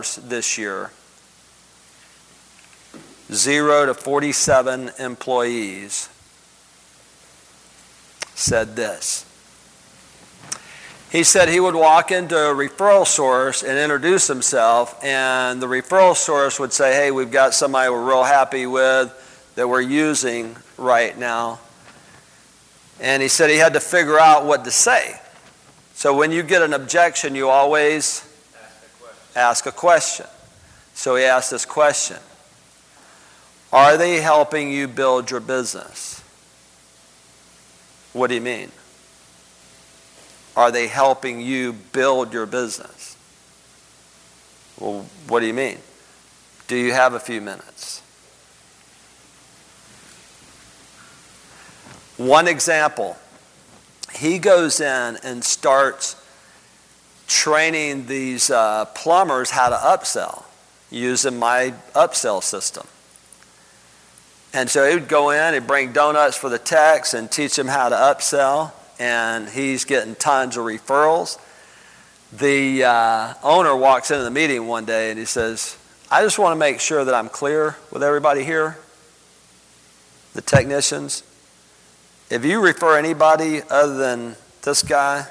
this year, 0 to 47 employees, said this. He said he would walk into a referral source and introduce himself, and the referral source would say, hey, we've got somebody we're real happy with that we're using right now. And he said he had to figure out what to say. So when you get an objection, you always ask a question. So he asked this question. Are they helping you build your business? What do you mean? Are they helping you build your business? Well, what do you mean? Do you have a few minutes? One example, he goes in and starts training these plumbers how to upsell using my upsell system. And so he would go in, he'd bring donuts for the techs and teach them how to upsell. And he's getting tons of referrals. The owner walks into the meeting one day and he says, I just want to make sure that I'm clear with everybody here, the technicians. If you refer anybody other than this guy,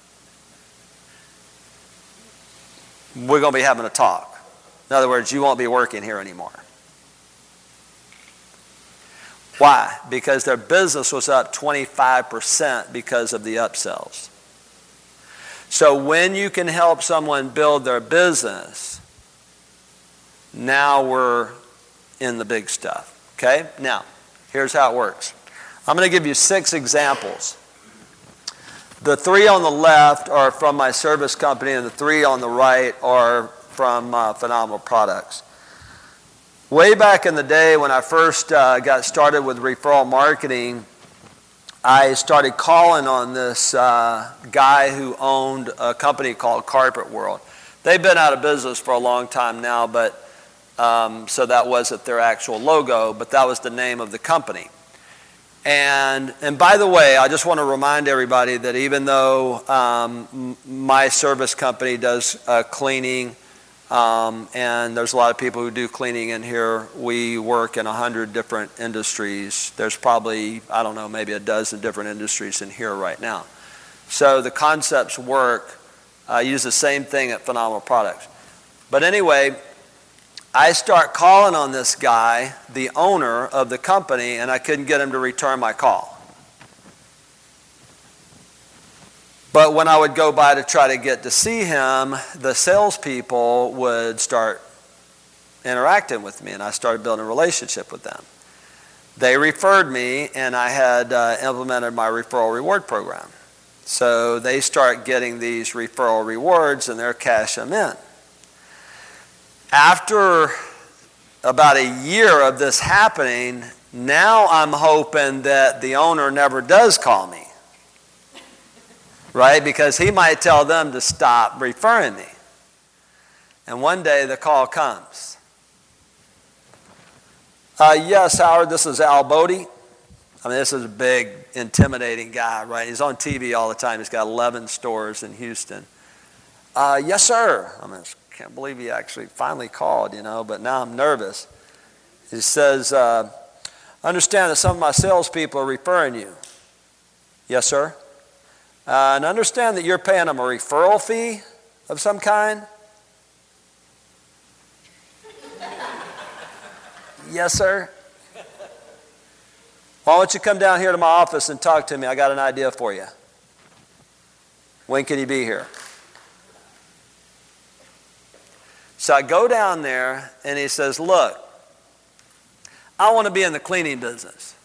we're going to be having a talk. In other words, you won't be working here anymore. Why? Because their business was up 25% because of the upsells. So when you can help someone build their business, now we're in the big stuff. Okay? Now, here's how it works. I'm going to give you 6 examples. The 3 on the left are from my service company, and the 3 on the right are from Phenomenal Products. Way back in the day when I first got started with referral marketing, I started calling on this guy who owned a company called Carpet World. They've been out of business for a long time now, but so that wasn't their actual logo, but that was the name of the company. And by the way, I just want to remind everybody that even though my service company does cleaning, and there's a lot of people who do cleaning in here, we work in 100 different industries. There's probably, I don't know, maybe a dozen different industries in here right now. So the concepts work. I use the same thing at Phenomenal Products. But anyway, I start calling on this guy, the owner of the company, and I couldn't get him to return my call. But when I would go by to try to get to see him, the salespeople would start interacting with me, and I started building a relationship with them. They referred me, and I had implemented my referral reward program. So they start getting these referral rewards, and they're cashing them in. After about a year of this happening, now I'm hoping that the owner never does call me. Right? Because he might tell them to stop referring me. And one day the call comes. Yes, Howard, this is Al Bodie. I mean, this is a big, intimidating guy, right? He's on TV all the time. He's got 11 stores in Houston. Yes, sir. I mean, I can't believe he actually finally called, but now I'm nervous. He says, I understand that some of my salespeople are referring you. Yes, sir. And understand that you're paying them a referral fee of some kind? Yes, sir. Why don't you come down here to my office and talk to me? I got an idea for you. When can you be here? So I go down there, and he says, look, I want to be in the cleaning business.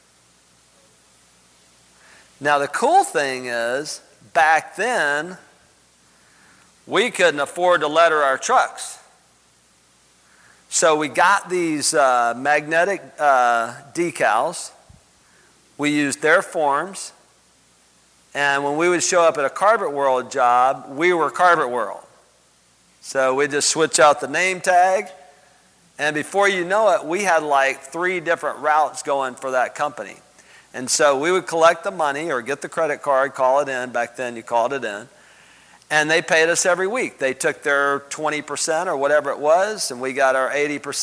Now, the cool thing is, back then, we couldn't afford to letter our trucks. So we got these magnetic decals. We used their forms. And when we would show up at a Carpet World job, we were Carpet World. So we just switch out the name tag. And before you know it, we had like 3 different routes going for that company. And so we would collect the money or get the credit card, call it in. Back then you called it in. And they paid us every week. They took their 20% or whatever it was, and we got our 80%.